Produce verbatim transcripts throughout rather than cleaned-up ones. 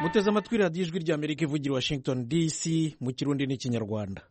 muteze amatwi radiyo ijwi rya Amerika ivugira Washington D C mu kirundi n'ikinyarwanda.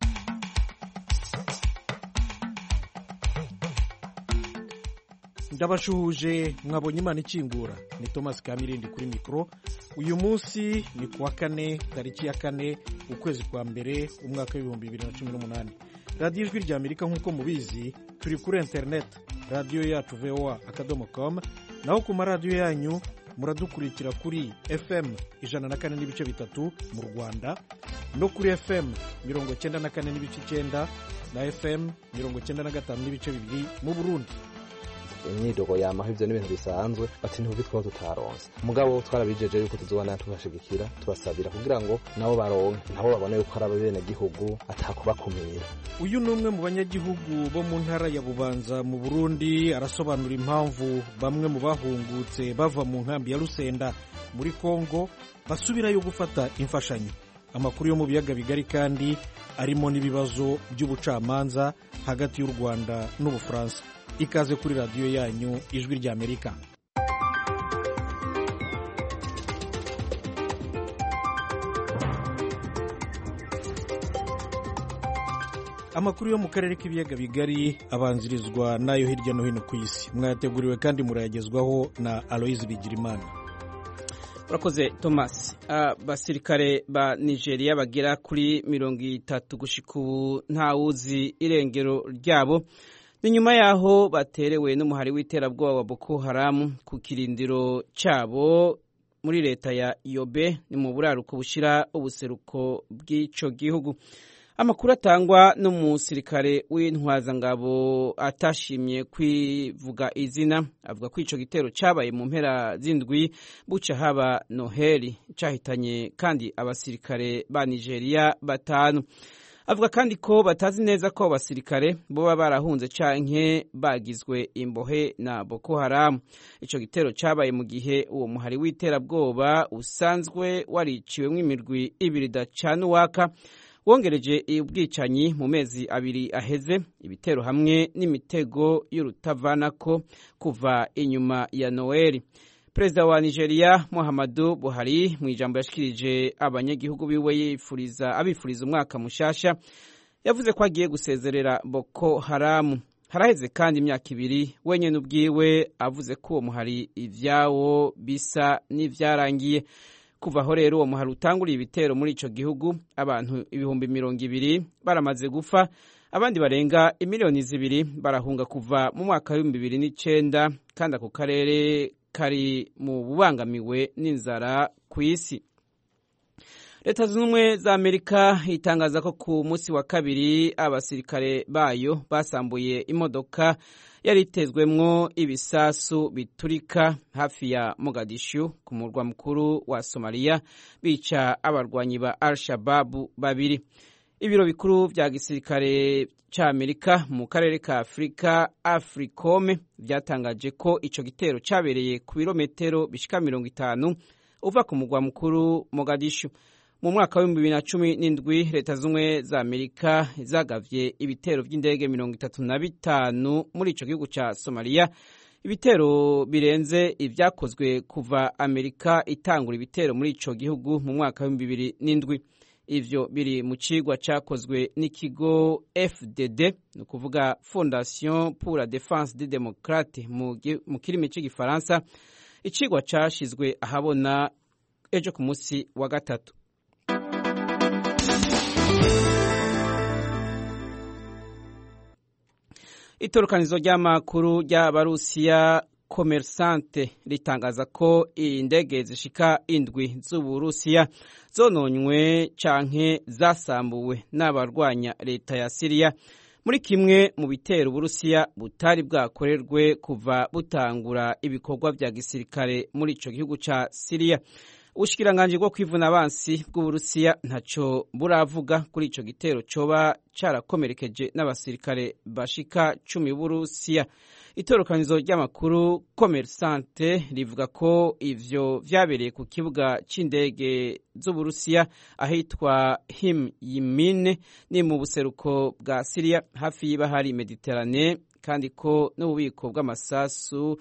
ndabashuhuje mwabonye Imana ikingura. Ni Thomas Kamirindi kuri mikoro. Uyu munsi ni kuwa kane tariki ya kane ukwezi kwa mbere umwaka w'ibihumbi bibiri na cumi n'umunani. radiyo ijwi rya Amerika nk'uko mubizi turi kuri internet radiyo yacu V O A akadomo com, naho ku maradiyo yanyu muradukurikira kuri F M ijana na kane n'ibice bitatu mu Rwanda no kuri F M mirongo cyenda na kane n'ibice icyenda na F M mirongo cyenda na gatanu n'ibice bibiri mu Burundi. Imyidogo yamaho ivyo n'ibintu bisanzwe ati ntubi twaba tutaronse mugabo twarabijeje yuko tuzobana tubashigikira tubasabira kugira ngo nabo baronke nabo babone yuko ari abene gihugu atakubakumira. Uyu numwe mu banyagihugu bo mu ntara ya Bubanza mu Burundi arasobanura impamvu bamwe mu bahungutse bava mu nkambi ya Rusenda muri Kongo basubirayo gufata imfashanyo. Amakuru yo mu biyaga bigari kandi arimo n'ibibazo by'ubucamanza hagati y'u Rwanda n'Ubufaransa. Ikaze kuri radiyo yanyu ijwi rya Amerika. Amakuru yo mu karere k'ibiyaga bigari abanzirizwa nayo hirya no hino ku isi. Mwayateguriwe kandi murayagezwaho na Aloise Bigirimana. Urakoze Thomas. Abasirikare ba Nigeria bagera kuri mirongo itatu gushika ubu ntawuzi irengero ryabo. Ni nyuma yaho baterewe n'umuhari w'iterabwoba wa Boko Haram ku kirindiro cyabo muri leta ya Yobe ni mu buraruko bushira ubuseruko bw'ico gihugu. Amakuru atangwa n'umusirikare w'intwazangabo atashimye kwivuga izina avuga ko ico gitero cabaye mu mpera z'indwi buca haba Noheli cahitanye kandi abasirikare ba Nigeria batanu. Avuga kandi ko batazi neza ko abasirikare boba barahunze canke bagizwe imbohe na Boko Haram. Ico gitero cabaye mu gihe uwo muhari w'iterabwoba usanzwe wariciwemwo imirwi ibiri dacana uwaka wongereje ubwicanyi mu mezi abiri aheze, ibitero hamwe n'imitego y'urutavanako kuva inyuma ya Noeli. Perezida wa Nigeria Muhammadu Buhari mu ijambo yashikirije abanyagihugu biwe yifuriza abifuriza umwaka mushasha yavuze ko agiye gusezerera Boko Haram. Haraheze kandi imyaka ibiri wenyene ubwiwe avuze ko uwo muhari ivyawo bisa n'ivyarangiye. Kuva aho rero uwo muhari utanguriye ibitero muri ico gihugu abantu ibihumbi mirongo ibiri baramaze gupfa, abandi barenga imiliyoni zibiri barahunga kuva mu mwaka w'ibihumbi bibiri n'icenda kandi ako karere kari mu bubangamiwe n'inzara ku isi. Leta Zunze Ubumwe za Amerika itangaza ko ku munsi wa kabiri abasirikare bayo basambuye imodoka yari itezwemwo ibisasu biturika hafi ya Mogadishu ku murwa mukuru wa Somalia bica abarwanyi ba Al-Shabaab babiri. Ibiro bikuru vya gisirikare ca Amerika mu karere ka Afrika Africome vyatangaje ko ico gitero cabereye ku birometero bishika mirongo itanu uva ku murwa mukuru Mogadishu. Mu mwaka wa bibiri na cumi n'indwi Leta Zunze za Amerika zagavye ibitero vy'indege mirongo itatu na bitanu muri ico gihugu ca Somalia, ibitero birenze ivyakozwe kuva Amerika itangura ibitero muri ico gihugu mu mwaka wa bibiri n'indwi. Ivyo biri mu cigwa cakozwe n'ikigo F D D, no kuvuga Fondation pour la Défense des Démocrates mu kirimi c'igifaransa. Icigwa cashizwe ahabona ejo ku munsi wa gatatu. Itorokanizo ry'amakuru ry'Abarusiya Commerçante ritangaza ko indege zishika indwi z'Uburusiya zononywe canke zasambuwe n'abarwanya leta ya Syria muri kimwe mu bitero Uburusiya butari bwakorerwe kuva butangura ibikorwa vya gisirikare muri ico gihugu ca Syria. Ubushikiranganje bwo kwivuna abansi bw'Uburusiya ntaco buravuga kuri ico gitero coba carakomerekeje n'abasirikare bashika cumi b'Uburusiya. Itorokanizo ry'amakuru Commerçante rivuga ko ivyo vyabereye ku kibuga c'indege z'Uburusiya ahitwa Himyimine ni mu buseruko bwa Syria hafi y'ibahari Mediterane, kandi ko n'ububiko bw'amasasu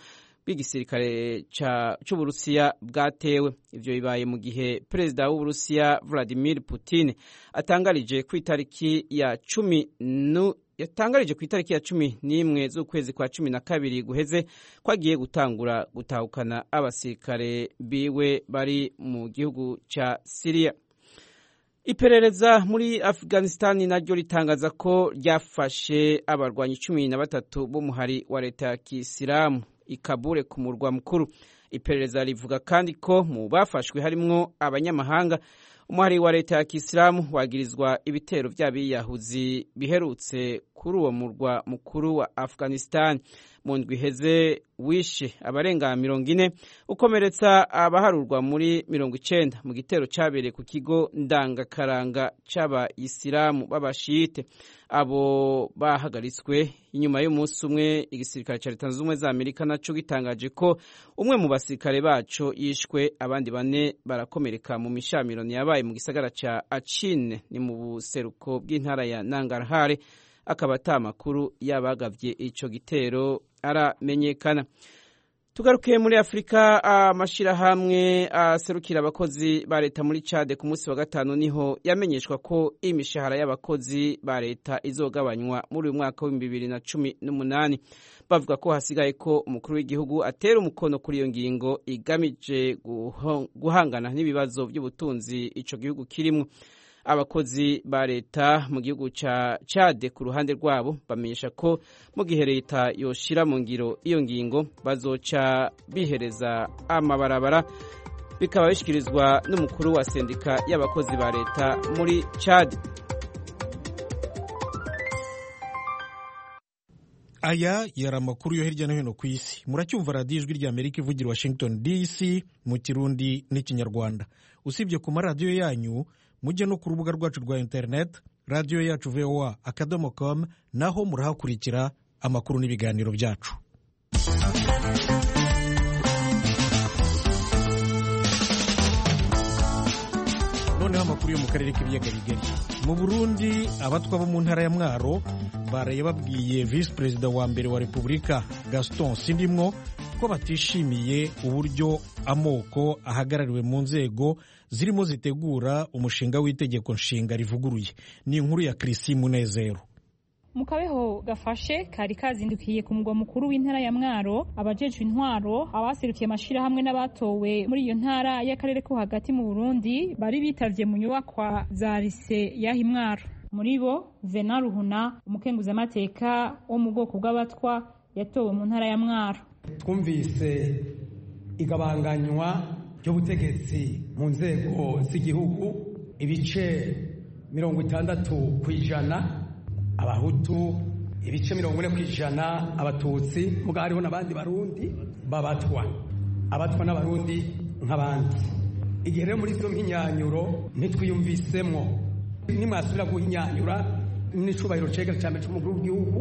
bw'igisirikare c'Uburusiya bwatewe. Ivyo bibaye mu gihe perezida w'Uburusiya Vladimir Putin atangarije ku itariki ya cumi yatangarije ku itariki ya cumi n'imwe z'ukwezi kwa cumi na kabiri guheze ko agiye gutangura gutahukana abasirikare biwe bari mu gihugu ca Syria. Iperereza muri Afghanistan naryo ritangaza ko ryafashe abarwanyi cumi na batatu b'umuhari wa leta ya Kisilamu i Kabul ku murwa mukuru. Iperereza rivuga kandi ko mu bafashwe harimwo abanyamahanga. Umuhari wa leta ya Kisilamu wagirizwa ibitero vy'abiyahuzi biherutse kuri uwo murwa mukuru wa Afghanistan. Mu ndwi iheze wishe abarenga mirongo ine ukomeretsa abaharurwa muri mirongo icenda mu gitero cabereye ku kigo ndangakaranga c'abayisilamu b'abashite. Abo bahagaritswe inyuma y'umunsi umwe igisirikare ca Leta Zunze Ubumwe za Amerika naco gitangaje ko umwe mu basirikare baco yishwe, abandi bane barakomereka mu mishamirano yabaye mu gisagara ca Achin ni mu buseruko bw'intara ya Nangarhar. Akaba ata makuru y'abagavye ico gitero aramenyekana. Tugarukiye muri Afrika, amashirahamwe aserukira abakozi ba leta muri Chad ku munsi wa gatanu niho yamenyeshwa ko imishahara y'abakozi ba leta izogabanywa muri uyu mwaka wa bibiri na cumi n'umunani. Bavuga ko hasigaye ko umukuru w'igihugu atera umukono kuri iyo ngingo igamije guhangana n'ibibazo by'ubutunzi ico gihugu kirimo. Abakozi ba leta mu gihugu ca Chad ku ruhande rwabo bamenyesha ko mu gihe leta yoshira mu ngiro iyo ngingo bazoca bihereza amabarabara, bikaba bishikirizwa n'umukuru wa sendika y'abakozi ba leta muri Chad. Aya yari amakuru yo hirya no hino ku isi. Muracyumva radiyo ijwi rya Amerika ivugira Washington D C mu Kirundi n'Ikinyarwanda. Usibye ku maradiyo yanyu, mujye no ku rubuga rwacu rwa internet radiyo yacu v o a akadomo com, naho murahakurikira amakuru n'ibiganiro byacu. Noneho amakuru yo mu karere k'ibiyaga bigari. Mu Burundi, abatwa bo mu ntara ya Mwaro baraye babwiye Vice Perezida wa mbere wa Repubulika Gaston Sindimwo ko batishimiye uburyo amoko ahagarariwe mu nzego zirimo zitegura umushinga w'itegeko nshinga rivuguruye. Ni inkuru ya Chrisi Munezero. Mu kabeho gafashe kari kazindukiye ku mugwa mukuru w'intara ya Mwaro, abajejwe intwaro, abaserukiye amashira hamwe n'abatowe muri iyo ntara y'akarere ko hagati mu Burundi bari bitavye mu nyubakwa za Lycée ya Mwaro. Muri bo Venant Ruhuna, umukenguza amateka wo mu bwoko bw'abatwa, yatowe mu ntara ya Mwaro. Twumvise igabanganywa ry'ubutegetsi mu nzego z'igihugu, ibice mirongo itandatu kw'ijana abahutu, ibice mirongo ine kw'ijana abatutsi, muga hariho n'abandi barundi babatwa, abatwa n'abarundi nk'abandi. Igihe rero muri izo mpinyanyuro ntitwiyumvisemwo, nimwasubira guhinyanyura n'icubahiro cegera ca mbere c'umukuru w'igihugu,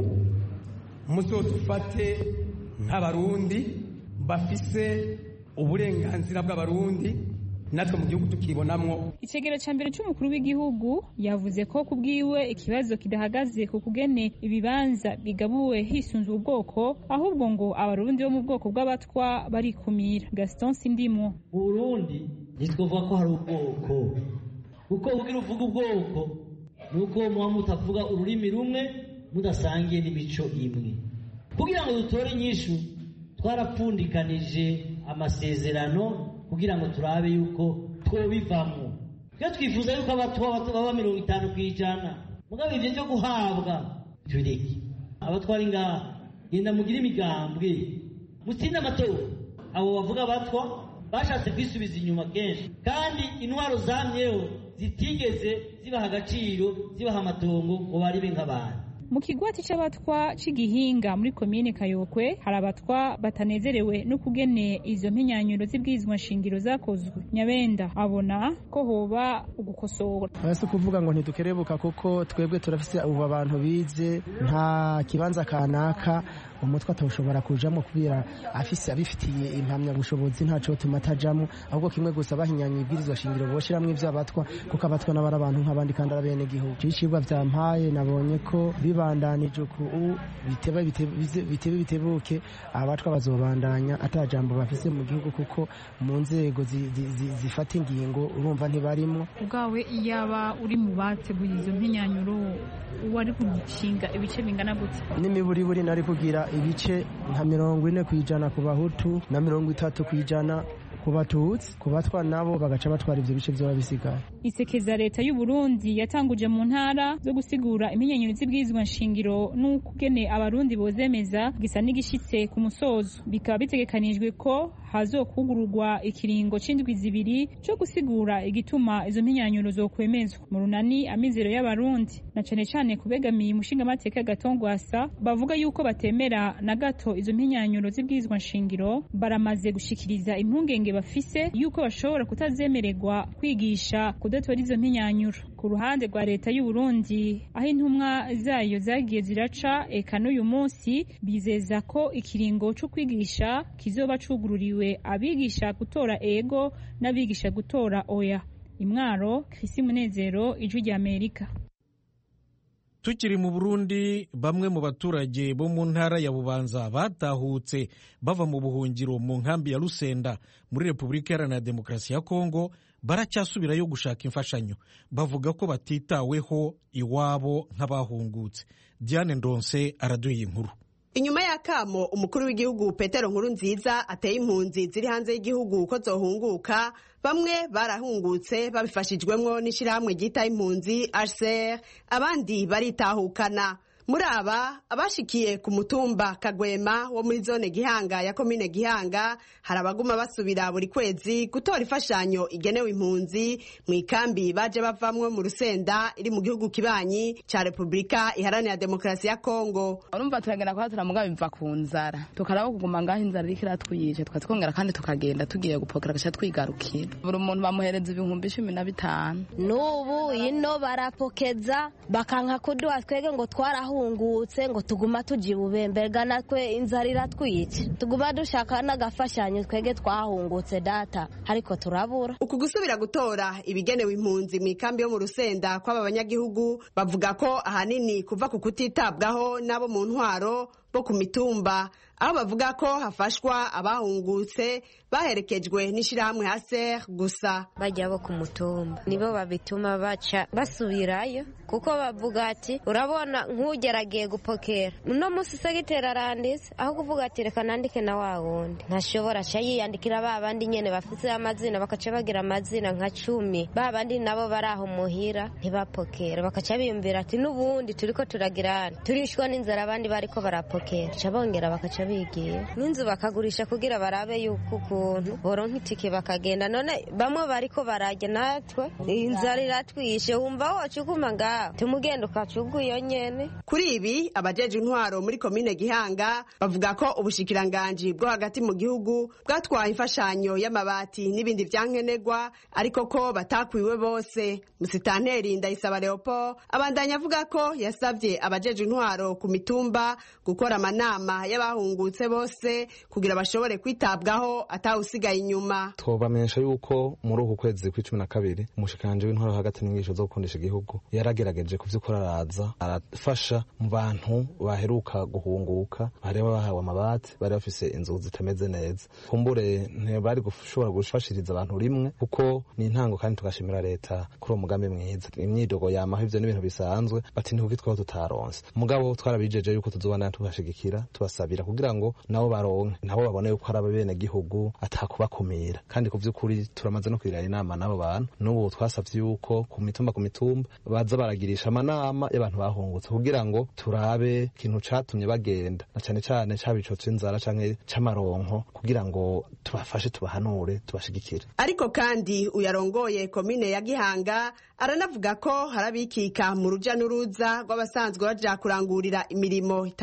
muzodufate nk'abarundi bafise uburenganzira bw'abarundi, natwe mu gihugu tukibonamwo. Icegera ca mbere c'umukuru w'igihugu yavuze ko kubwiwe ikibazo kidahagaze ku kugene ibibanza bigabuwe hisunzwe ubwoko, ahubwo ngo abarundi bo mu bwoko bw'abatwa barikumira. Gaston Sindimwo: mu Burundi ntitwovuga ko hari ubwoko, kuko ugira uvuga ubwoko nuko muba mutavuga ururimi rumwe, mudasangiye n'imico imwe. Kugira ngo dutore inyishu twarapfundikanije amasezerano kugira ngo turabe yuko twobivamwo. Iyo twifuza yuko abatwa baba mirongo itanu kw'ijana, mugabo ivyo vyo guhabwa tubireke. Abatwari ngaha genda mugire imigambwe, mutsinde amatora. Abo bavuga abatwa bashatse kwisubiza inyuma kenshi, kandi intwaro zamyeho zitigeze zibaha agaciro, zibaha amatongo ngo baribe nk'abantu. Mu kigwati c'abatwa c'igihinga muri komine Kayokwe hari abatwa batanezerewe no kugene izo mpinyanyuro z'ibwizwa nshingiro zakozwe. Nyabenda abona ko hoba ugukosora. Basi kuvuga ngo ntidukerebuka kuko twebwe turafise ubu abantu bize nta kibanza kanaka umutwe atawushobora kujamo kubera afise abifitiye impamyabushobozi ntaco tuma atajamo, ahubwo kimwe gusa bahinyanya ibwirizwa shingiro boshiramwo ivyo abatwa, kuko abatwa n'abari abantu nk'abandi kandi ari bene gihugu. Icigwa vyampaye nabonye ko bibandanije uku bitebe bitebe bitebuke abatwa bazobandanya atajambo bafise mu gihugu, kuko mu nzego zifata ingingo urumva ntibarimo. Ubwawe iyaba uri mu bateguye izo mpinyanyuro wari kugishinga ibice bingana gute? N'imiburiburi nari kugira ibice nka mirongo ine kwijana ku bahutu na mirongo itatu kwijana ku batutsi, ku batwa nabo bagaca batwara ivyo bice vyoba bisigaye. Isekeza leta y'u Burundi yatanguje mu ntara zo gusigura impinyanyuro z'ibwirizwa nshingiro n'ukugene abarundi bozemeza gisa n'igishitse ku musozo. Bikaba bitegekanijwe ko hazokugururwa ikiringo c'indwi zibiri co gusigura igituma izo mpinyanyuro zokwemezwa. Mu runani amizero y'abarundi na cane cane kubegamiye umushingamateka Gatongwasa bavuga yuko batemera na gato izo mpinyanyuro z'ibwirizwa nshingiro, baramaze gushikiriza impungenge bafise yuko bashobora kutazemererwa kwigisha kudatora izo mpinyanyuro. Ku ruhande rwa leta y'u Burundi aho intumwa zayo zagiye ziraca, eka n'uyu munsi bizeza ko ikiringo cyo kwigisha kizoba cugururiwe abigisha gutora ego n'abigisha gutora oya. Imwaro, Chrisi Munezero, Ijwi rya Amerika. Tukiri mu Burundi, bamwe mu baturage bo mu ntara ya Bubanza batahutse bava mu buhungiro mu nkambi ya Rusenda muri Repubulika Iharanira Demokarasi ya Kongo baracyasubirayo gushaka imfashanyo. Bavuga ko batitaweho iwabo nk'abahungutse. Diane Ndonse araduye inkuru. Inyuma y'akamo umukuru w'igihugu Petero Nkurunziza ateye impunzi ziri hanze y'igihugu ko zohunguka, bamwe barahungutse babifashijwemwo n'ishirahamwe ryita impunzi H C R, abandi baritahukana. Muri aba abashikiye ku mutumba Kagwema wo muri zone Gihanga ya komine Gihanga hari abaguma basubira buri kwezi gutora ifashanyo igenewe impunzi mu ikambi baje bavamwe mu Rusenda iri mu gihugu kibanyi ca Repubulika Iharanira Demokarasi ya Kongo. Urumva turagenda kwa turamuga bimva ku nzara, tukaraba kuguma ngaho inzara irikira twiyije, tukatwongera kandi tukagenda tugiye gupokera gasha twigarukira. Buri muntu bamuhereza ibihumbi cumi na bitanu. Nubu ino barapokeza bakanka kuduha twege ngo twara hungutse ngo tuguma tujibubemberga natwe inzara iratwica, tuguma dushaka n'agafashanyo twege twahungutse data ariko turabura. Uku gusubira gutora ibigenewe impunzi mu ikambi yo mu Rusenda kw'aba banyagihugu bavuga ko ahanini kuva ku kutitabwaho nabo mu ntwaro bo ku mitumba, aho bavuga ko hafashwa abahungutse baherekejwe n'ishirahamwe H C R gusa. Bajya bo ku mutumba nibo babituma baca basubirayo, kuko bavuga ati urabona nk'ugeragiye gupokera uno musi segitera aranditse, aho kuvuga ati reka nandike na wa wundi ntashobora ca yiyandikira ba bandi nyene bafite amazina bakaca bagira amazina nka cumi, ba bandi nabo baraho muhira ntibapokera, bakaca biyumvira ati n'ubundi turiko turagirana turishwa n'inzara, abandi bariko barapokera ca bongera bakaca bigiye n'inzu bakagurisha kugira barabe yuko ukuntu boronka itike bakagenda. None bamwe bariko barajya natwe inzara iratwishe, wumva wocuguma ngaho tumugenda ukacuguyo nyene. Kuri ibi abajeje intwaro muri komine Gihanga bavuga ko ubushikiranganji bwo hagati mu gihugu bwatwaye imfashanyo y'amabati n'ibindi vyankenegwa, ariko ko batakwiwe bose. Musitanteri Ndayisaba Leopold abandanya avuga ko yasavye abajeje intwaro ku mitumba gukora amanama y'abahungutse bose kugira bashobore kwitabwaho atawusigaye inyuma. Twobamenyesha yuko muri uku kwezi kw'icumi na kabiri umushikiranganje w'intwaro hagati n'ingisho zo gukundisha igihugu yaragerageje kuvyukora, araza arafasha mu bantu baheruka guhunguka, bari bahawe amabati, bari bafise inzu zitameze neza. Kumbure ntibari gushobora gufashiriza abantu rimwe, kuko ni intango kandi tugashimira leta kuri uwo mugambi mwiza. Imyidogo yamaho ivyo n'ibintu bisanzwe, bati nikuko twaba tutaronse, mugabo twarabijeje yuko tuzobana tubashigikira tubasabira kugira ngo nabo baronke, nabo babone yuko ari abene gihugu atakubakumira. Kandi ku vy'ukuri turamaze no kwirana inama nabo bantu, n'ubu twasavye yuko ku mitumba ku mitumba baza baragirisha amanama y'abantu bahungutse kugira ngo turabe ikintu catumye bagenda, na cane cane cabico c'inzara canke c'amaronko, kugira ngo tubafashe tubahanure tubashigikire. Ariko kandi uyarongoye komine ya Gihanga aranavuga ko harabikika mu ruja n'uruza rw'abasanzwe baja kurangurira imirimo itandukanye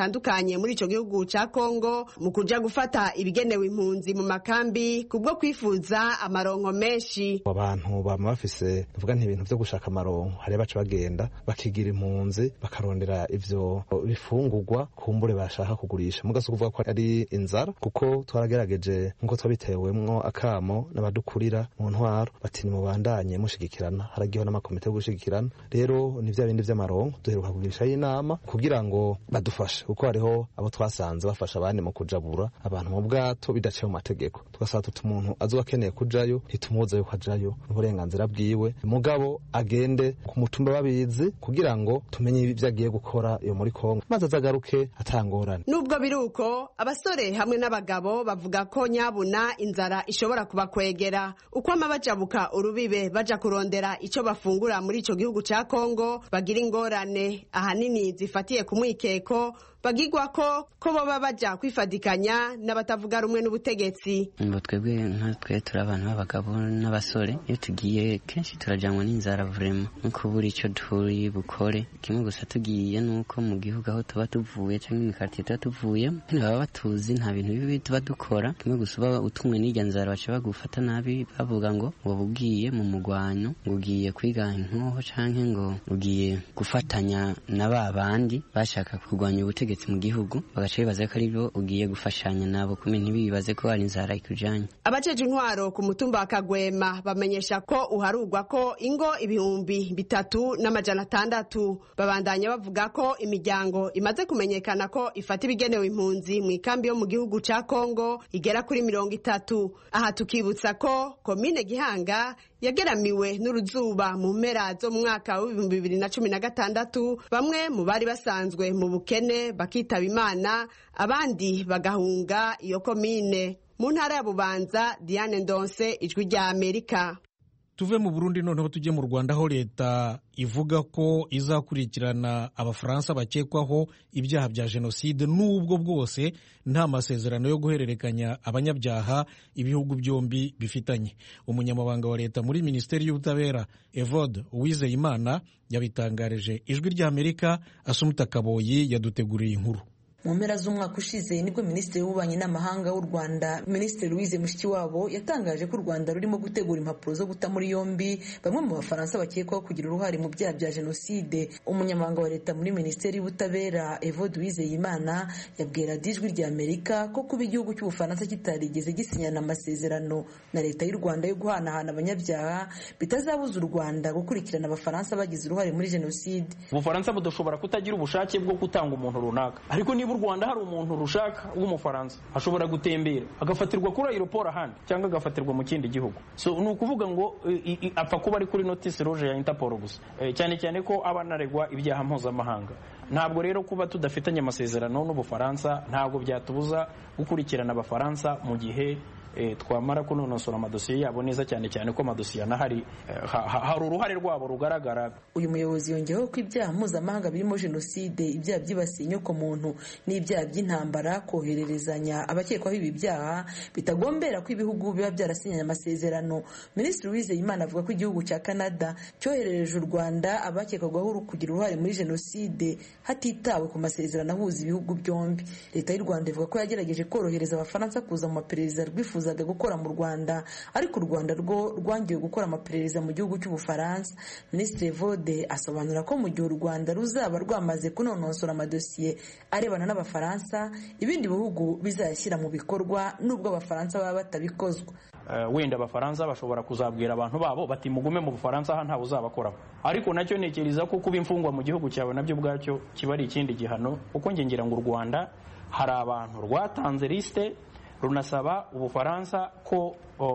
babashikanye muri ico gihugu ca Kongo mu kuja gufata ibigenewe impunzi mu makambi kubwo kwifuza amaronko menshi. Abantu bama bafise tuvuga nti ibintu vyo gushaka amaronko hari baca bagenda bakigira impunzi bakarondera ivyo bifungurwa kumbure bashaka kugurisha mugase kuvuga ko ari inzara kuko twaragerageje nkuko twabitewemwo akamo n'abadukurira mu ntwaro bati ni mubandanye mushigikirana haragiho n'amakomite yo gushigikirana rero ni vya bindi vy'amaronko duheruka kugirisha inama kugira ngo badufashe kuko hariho abo twasanze bafasha abandi mu kujabura abantu mu bwato bidaciye mu mategeko tugasaba tuti umuntu azoba akeneye kujayo ntitumubuza yuko ajayo n'uburenganzira bwiwe mugabo agende ku mutumba babizi kugira ngo tumenye ibyo agiye gukora iyo muri Kongo maze azagaruke atangorane. Nubwo biruko abasore hamwe n'abagabo bavuga ko nyabuna inzara ishobora kubakwegera uko amabajabuka urubibe baja kurondera ico bafungura muri ico gihugu ca Kongo bagira ingorane ahanini zifatiye ku mwikeko bagigwa ko ko boba baja kwifadikanya n'abatavuga rumwe n'ubutegetsi. Ngo twebwe nka twe turi abantu b'abagabo n'abasore iyo tugiye kenshi turajyanwa n'inzara vraiment nuko buri ico turi bukore kimwe gusa tugiye nuko mu gihugu aho tuba tuvuye cyangwa mu quartier tuba tuvuye baba batuzi nta bintu bibi tuba dukora kimwe gusa uba utumwe n'irya nzara baca bagufata nabi bavuga ngo ngo ugiye mu mugwano ngo ugiye kwiga inkoho canke ngo ugiye gufatanya na babandi bashaka kurwanya ubutegetsi mu gihugu bagace bibaza ko ari byo ugiye gufashanya nabo kumwe ntibibaze ko ari inzara ikujanye. Abajeje intwaro ku mutumba wa Kagwema bamenyesha ko uharugwa ko ingo ibihumbi bitatu n'amajana atandatu babandanya bavuga ko imiryango imaze kumenyekana ko ifata ibigenewe impunzi mu ikambi yo mu gihugu ca Kongo igera kuri mirongo itatu. Aha tukibutsa ko komine Gihanga yageramiwe n'uruzuba mu mpera zo mu mwaka w'ibihumbi bibiri na cumi na gatandatu bamwe mu bari basanzwe mu bukene bakitaba Imana abandi bagahunga iyo komine. Mu ntara ya Bubanza Diane Ndonse ijwi rya Amerika. Tuve mu Burundi noneho tujye mu Rwanda aho leta ivuga ko izakurikirana abafaransa bakekwaho ibyaha bya jenoside nubwo bwose nta masezerano yo guhererekanya abanyabyaha ibihugu byombi bifitanye. Umunyamabanga wa leta muri Minisiteri y'Ubutabera Evode Uwizeyimana yabitangarije ijwi rya Amerika. Asumuta Kaboyi yaduteguriye inkuru. Mu mpera z'umwaka ushize nibwo Minisitiri w'Ububanyi n'Amahanga w'u Rwanda Minisitiri Louise Mushikiwabo yatangaje ko u Rwanda rurimo gutegura impapuro zo guta muri yombi bamwe mu bafaransa bakekwaho kugira uruhare mu byaha bya jenoside. Umunyamabanga wa leta muri Minisiteri y'Ubutabera Evode Uwizeyimana yabwira ijwi rya Amerika ko kuba igihugu cy'Ubufaransa kitarigeze gisinyana amasezerano na leta y'u Rwanda yo guhanahana abanyabyaha bitazabuza u Rwanda gukurikirana abafaransa bagize uruhare muri jenoside. Ubufaransa budoshobora kutagira ubushake bwo gutanga umuntu runaka, ariko niba u Rwanda hari umuntu rushaka w'umufaransa ashobora gutembera agafatirwa kuri aeroport ahandi cyangwa agafatirwa mu kindi gihugu. So ni ukuvuga ngo apfa kuba ari kuri notice rouge ya Interpol gusa, cyane cyane ko abanaregwa ibyaha mpuzamahanga. Ntabwo rero kuba tudafitanye amasezerano n'Ubufaransa ntabwo byatubuza gukurikirana abafaransa mu gihe E, twamara kunonosora amadosiye yabo neza cyane cyane ko amadosiye anahari e, ha, ha, hari uruhare rwabo rugaragara. Uyu muyobozi yongeyeho ko ibyaha mpuzamahanga birimo jenoside, ibyaha byibasiye inyoko muntu n'ibyaha by'intambara, kohererezanya abakekwaho ibi byaha bitagombera ko ibihugu biba byarasinyanye amasezerano. Minisitiri Uwizeyimana avuga ko igihugu cya Canada cyoherereje u Rwanda abakekwagaho kugira uruhare muri jenoside hatitawe ku masezerano ahuza ibihugu byombi. Leta y'u Rwanda ivuga ko yagerageje korohereza abafaransa kuza mu maperereza rwifuza zaga gukora mu Rwanda, ariko u Rwanda rwo rwangiye gukora amaperereza mu gihugu cy'Ubufaransa. Minisitiri Vode asobanura ko mu gihe u Rwanda ruzaba rwamaze kunonosora amadosiye arebana n'abafaransa, ibindi bihugu bizayashyira mu bikorwa nubwo abafaransa baba batabikozwa. Uh, wenda abafaransa bashobora kuzabwira abantu babo bati mugume mu Bufaransa aha ntawe uzabakoraho, ariko nacyo ntekereza ko kuba imfungwa mu gihugu cyawe nabyo bwacyo kiba ari ikindi gihano, kuko nge ngira ngo u Rwanda hari abantu rwatanze liste runasaba Ubufaransa ko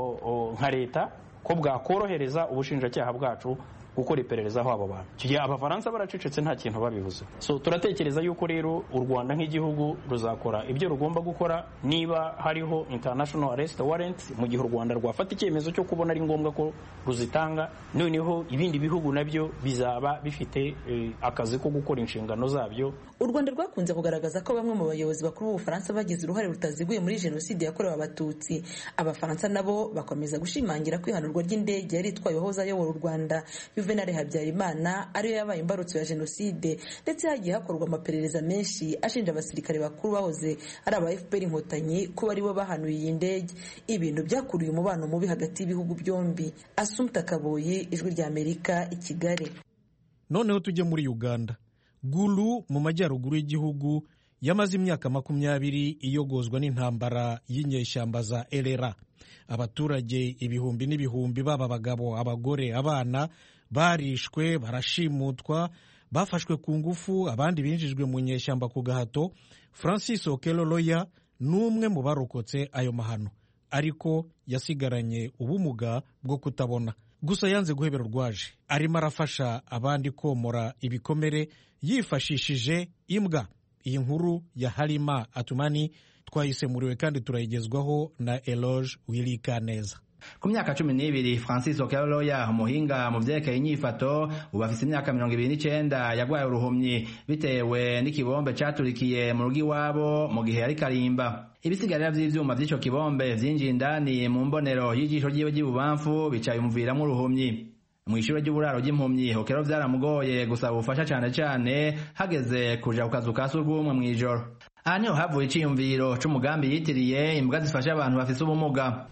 nka leta ko bwakorohereza ubushinjacyaha bwacu gukora iperereza aho abo bantu. Kigiye abafaransa baracecetse nta kintu babivuze. So turatekereza yuko rero u Rwanda nk'igihugu ruzakora ibyo rugomba gukora niba hariho international arrest warrant mu gihe u Rwanda rwafata icyemezo cyo kubona ari ngombwa ko ruzitanga, noneho ibindi bihugu nabyo bizaba bifite eh, akazi ko gukora inshingano zabyo. U Rwanda rwakunze kugaragaza ko bamwe mu bayobozi bakuru b'Ubufaransa bagize uruhare rutaziguye muri jenoside yakorewe Abatutsi. Abafaransa nabo bakomeza gushimangira ko ihanurwa ry'indege yari itwaye wahoze ayobora u Rwanda Juvenal Habyarimana ariyo yabaye imbarutso ya jenoside ndetse hagiye hakorwa amaperereza menshi ashinja abasirikare bakuru bahoze ari aba F P R inkotanyi kuba aribo bahanuye iyi ndege. Ibintu byakuruye umubano mubi hagati y'ibihugu byombi. Assumpta Kaboyi, Ijwi rya Amerika, i Kigali. Noneho tujye muri Uganda. Gulu mu majyaruguru y'igihugu yamaze imyaka makumyabiri iyogozwa n'intambara y'inyeshyamba za L R A. Abaturage ibihumbi n'ibihumbi baba abagabo, abagore, abana barishwe, barashimutwa, bafashwe ku ngufu, abandi binjijwe mu nyeshyamba ku gahato. Francis Okello Loya n'umwe mu barokotse ayo mahano, ariko yasigaranye ubumuga bwo kutabona. Gusa yanze guhebera urwaje, arimo arafasha abandi komora ibikomere yifashishije imbwa. Iyi nkuru ya Halima Atumani twayisemuriwe kandi turayigezwaho na Eloge Wilikaneza. Ku myaka cumi n'ibiri Francis Okello Loya, umuhinga mu vyerekeye inyifato, ubu afise imyaka mirongo ibiri n'icenda, yagwaye uruhumyi bitewe n'ikibombe caturikiye mu rugo iwabo mu gihe yari karimba. Ibisigarira vy'ivyuma vy'ico kibombe vyinjiye indani mu mbonero y'ijisho ryiwe ry'ibubamfu bicaye umuviramwo uruhumyi. Mw'ishure ry'uburaro ry'impumyi Okello vyaramugoye gusaba ubufasha cane cane hageze kuja ku kazu ka surwumwe mw'ijoro. Aha niho havuye iciyumviro c'umugambi yitiriye imbwa zifasha abantu bafise ubumuga.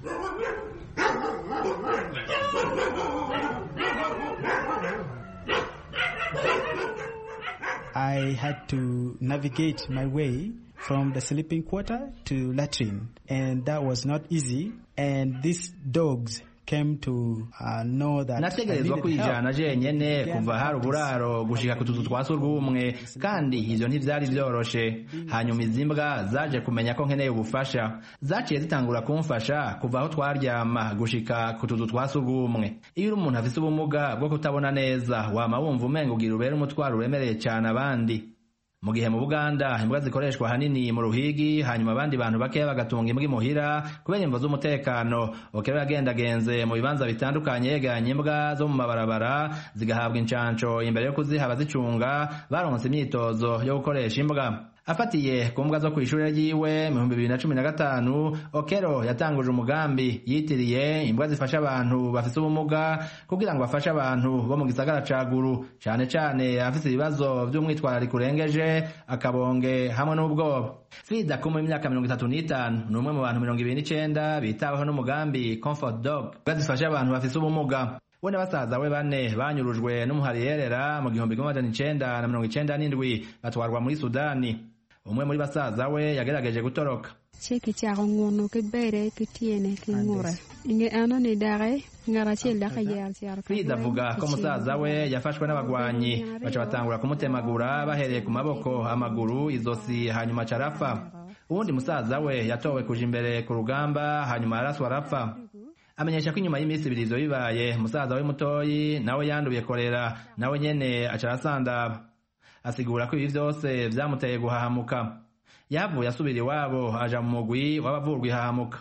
I had to navigate my way from the sleeping quarter to latrine, and that was not easy. And these dogs came to uh, know that nategerezwa kwijana jenyene kuva hari uburaro gushika ku tuzu twa surwumwe, kandi ivyo ntivyari vyoroshe. Hanyuma izimbwa zaje kumenya ko nkeneye ubufasha, zaciye zitangura kumfasha kuva aho twaryama gushika ku tuzu twa surwumwe. Iyo uri umuntu afise ubumuga bwo kutabona neza, wama wumva umengo ugira ubere umutwaro uremereye cyane abandi. Mu gihe mu Buganda imbwa zikoreshwa hanini mu ruhigi, hanyuma abandi bantu bakeya bagatunga imbwa imuhira kubera imvo z'umutekano. Okello yagendagenze mu bibanza bitandukanye yegeranye imbwa zo mu mabarabara zigahabwa incanco imbere yo kuziha abazicunga baronse imyitozo yo gukoresha imbwa. Afatiye ku mbwa zo kw'ishure ryiwe mu bihumbi bibiri na cumi na gatanu, Okello yatanguje umugambi yitiriye imbwa zifasha abantu bafise ubumuga kugira ngo afashe abantu bo mu gisagara ca Gulu, cane cane afise ibibazo vy'umwitwarariko urengeje, akabonge hamwe n'ubwoba. Frida Kumu imyaka mirongo itatu n'itanu ni umwe mu bantu mirongo ibiri n'icenda bitaweho n'umugambi Comfort Dog, imbwa zifasha abantu bafise ubumuga. We na basaza we bane banyurujwe n'umuhari L R A mu gihumbi kimwe amajana icenda na mirongo icenda n'indwi batwarwa muri Sudani. Umwe muri basaza we yagerageje gutoroka. Cheki cyaro ngono ke bere kitiene kingura. Inge ano ni dare ngara cyenda kayar cyaro. Frida avuga ko musaza we yafashwe n'abagwanyi baca batangura kumutemagura bahereye ku maboko, amaguru, izosi, hanyuma carafa. Uwundi musaza we yatowe kuja imbere ku rugamba hanyuma araswa arapfa. Amenyesha ko inyuma y'iminsi ibiri ivyo bibaye musaza we mutoyi nawe yanduye kolera, nawe nyene aca arasandaba. Asigura ko ibi vyose vyamuteye guhahamuka. Yavuye asubira iwabo aja mu mugwi w'abavurwa ihahamuka.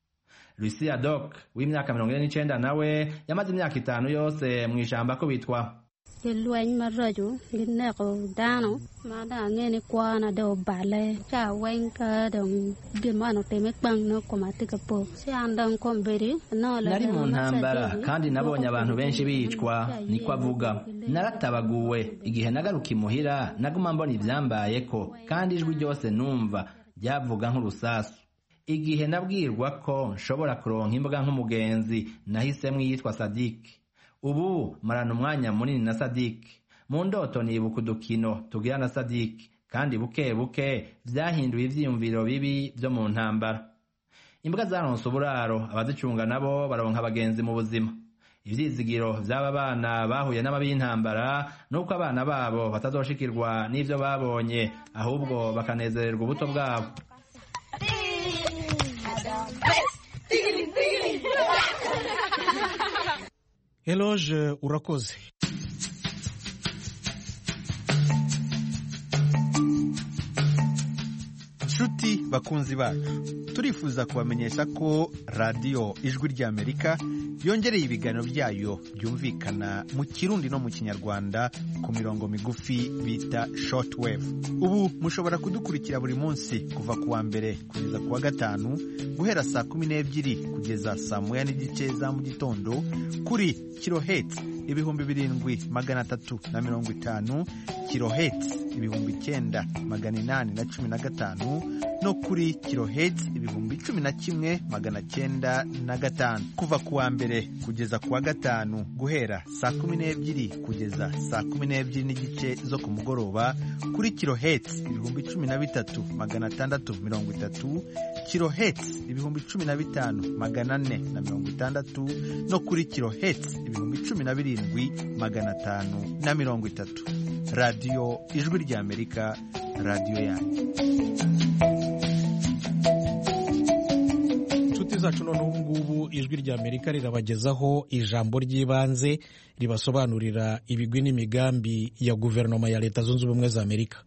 Lucia Doc w'imyaka mirongo ine n'icenda nawe yamaze imyaka itanu yose mw'ishamba ko bitwa Luany marajo gineko dano mada ngene kwana do bale cha wenka dong gimano teme bang no komatika po si andang komberi no la nari mu ntambara kandi nabonye abantu benshi bicwa niko avuga. Naratabaguwe igihe nagaruka imuhira naguma mbona ivyambaye ko kandi ijwi ryose numva ryavuga nk'urusasu. Igihe nabwirwa ko nshobora kuronka imbwa nk'umugenzi nahisemwe yitwa Sadiki. Ubu marana umwanya munini na Sadiki. Mu ndoto nibuka udukino tugira na Sadiki, kandi buke buke vyahinduye ivyiyumviro bibi vyo mu ntambara. Imbwa zaronse uburaro, abazicunga nabo baronka abagenzi mu buzima. Ivyizigiro vy'aba bana bahuye n'amabi y'intambara nuko abana babo batazoshikirwa n'ivyo babonye, ahubwo bakanezererwa ubuto bwabo. Eloge urakoze. Nshuti bakunzi bacu, turifuza kubamenyesha ko radiyo Ijwi ry'Amerika yongereye ibiganiro byayo byumvikana mu Kirundi no mu Kinyarwanda ku mirongo migufi bita shortwave. Ubu mushobora kudukurikira buri munsi kuva ku wa mbere kugeza ku wa gatanu guhera saa kumi n'ebyiri kugeza saa moya n'igice za mu gitondo kuri kilohertz ibihumbi birindwi magana atatu na mirongo itanu, kilohertz ibihumbi icyenda magana inani na cumi na gatanu no kuri kilohertz ibihumbi cumi na kimwe magana cyenda na gatanu. Kuva ku wa mbere kugeza ku wa gatanu guhera saa kumi n'ebyiri kugeza saa kumi n'ebyiri n'igice zo ku mugoroba kuri kilohertz ibihumbi cumi na bitatu magana atandatu mirongo itatu, kilohertz ibihumbi cumi na bitanu magana ane na mirongo itandatu no kuri kilohertz ibihumbi cumi na birindwi magana atanu na mirongo itatu. Radiyo Ijwi ry'Amerika, radiyo yanyu. Inshuti zacu, none ubu ngubu Ijwi ry'Amerika rirabagezaho ijambo ry'ibanze ribasobanurira ibigwi n'imigambi ya guverinoma ya Leta Zunze Ubumwe za Amerika.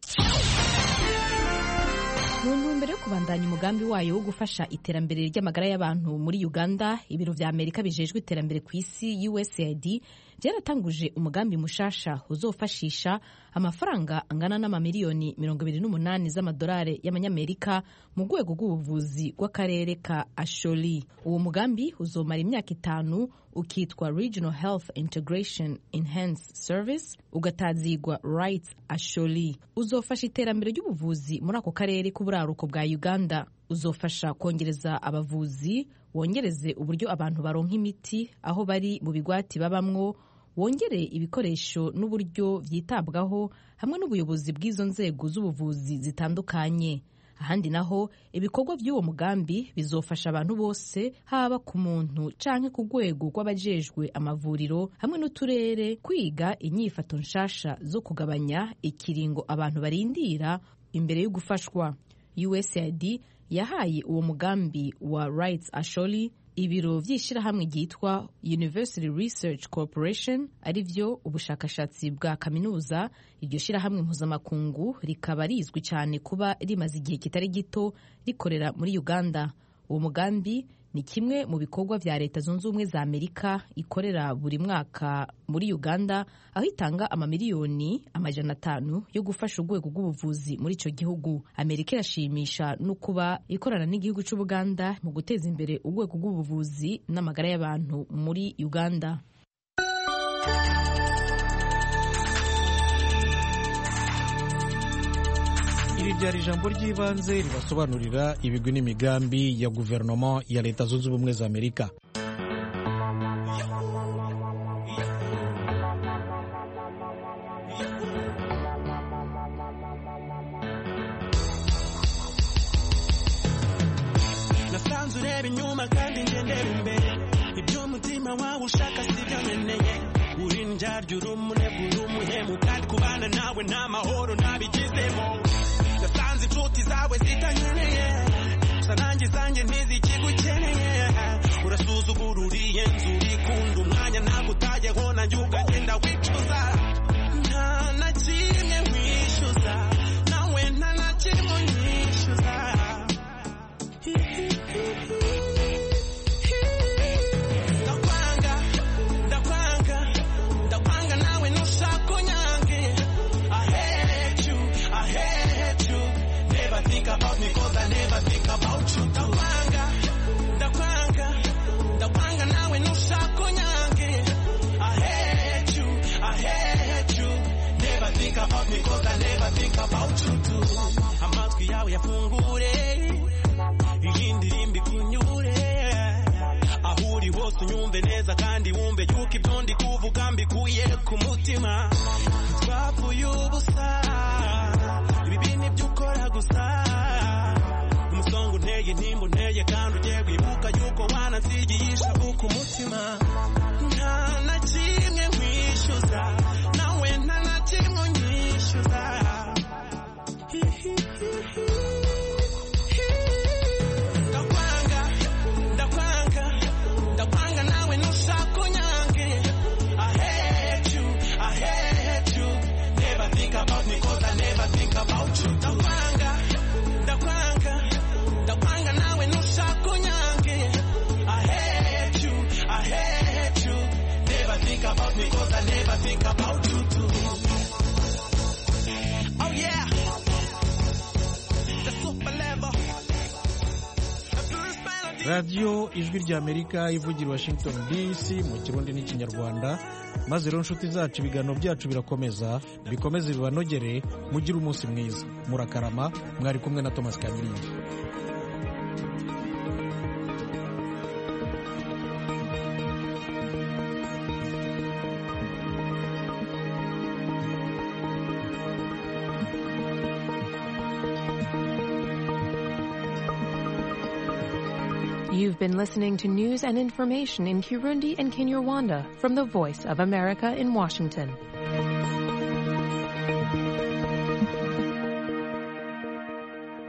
Mu ntumbero yo kubandanya umugambi wayo wo gufasha iterambere ry'amagara y'abantu muri Uganda, ibiro vya Amerika bijejwe iterambere ku isi U S A I D byaratanguje umugambi mushasha uzofashisha amafaranga angana n'amamiliyoni mirongo ibiri n'umunani z'amadolari y'amanyamerika mu rwego rw'ubuvuzi bw'akarere ka Asholi. Uwo mugambi uzomara imyaka itanu, ukitwa Regional Health Integration Enhanced Service, ugatazigwa Right Asholi. Uzofasha iterambere ry'ubuvuzi muri ako karere k'uburaruko bwa Uganda. Uzofasha kongereza abavuzi, wongereze uburyo abantu baronka imiti aho bari mu bigwati babamwo, wongere ibikoresho n'uburyo vyitabwaho hamwe n'ubuyobozi bw'izo nzego z'ubuvuzi zitandukanye. Ahandi naho ibikorwa by'uwo mugambi bizofasha abantu bose, haba ku muntu canke ku rwego rw'abajejwe amavuriro hamwe n'uturere, kwiga inyifato nshasha zo kugabanya ikiringo abantu barindira imbere yo gufashwa. U S A I D yahaye uwo mugambi wa Rights Asholi ibiro vy'ishirahamwe ryitwa University Research Corporation, ari vyo ubushakashatsi bwa kaminuza. Iryo shirahamwe mpuzamakungu rikaba rizwi cyane kuba rimaze igihe kitari gito rikorera muri Uganda. Uwo mugambi ni kimwe mu bikorwa vya Leta Zunze Ubumwe za Amerika ikorera buri mwaka muri Uganda, aho itanga amamiliyoni amajana atanu yo gufasha urwego rw'ubuvuzi muri ico gihugu. Amerika irashimisha no kuba ikorana n'igihugu c'Ubuganda mu guteza imbere urwego rw'ubuvuzi n'amagara y'abantu muri Uganda. Iri ryari ijambo ry'ibanze ribasobanurira ibigwi n'imigambi ya guverinoma ya Leta Zunze Ubumwe za Amerika. Nasanze ureba inyuma kandi ngendera imbere, ibyo umutima wawe ushaka sibyo nkeneye. Uri ndyarya, uri umunebwe, uri umuhemu, kandi kubana nawe nta mahoro ntabigizemo. Nasanze inshuti zawe zitanyeneye, gusa nanjye zanjye ntizikigukeneye. Urasuzugura uriye nzu, urikunda umwanya ntabwo utayeho, nanjye ukagenda wicuza. Nta na kimwe nkwishyuza, nawe nta na kimwe unyishyuza. Ndakwanga, ndakwanga, ndakwanga nawe ntushaka unyange. I hate you, I hate you. Never think about me cause I never think about you. Ndakwanga, ndakwanga, ndakwanga nawe ntushaka unyange. I hate you, I hate you. Never think about me cause I never think about you too. Amatwi yawe yafungure, iyi ndirimbo ikunyure, aho uri hose unyumve neza kandi wumve yuko ibyo ndi kuvuga mbikuye ku mutima. Twapfuye ubusa, ibi bintu ibyo ukora gusa. Umusongo unteye, intimba unteye, kandi ugiye wibuka yuko wanansigisha ku mutima. Nta na kimwe nkwishyuza, nawe nta na kimwe unyishyuza. Ndakwanga, ndakwanga, ndakwanga nawe ntushaka unyange. I hate you, I hate you. Never think about me cause I never think radiyo ijwi ry'amerika ivugira i washington dc mu kirundi n'ikinyarwanda. maze rero inshuti zacu ibiganiro byacu birakomeza bikomeze bibanogere. mugire umunsi mwiza, murakarama. mwari kumwe na Thomas Kamilindi. You've been listening to news and information in Kirundi and Kinyarwanda from the Voice of America in Washington.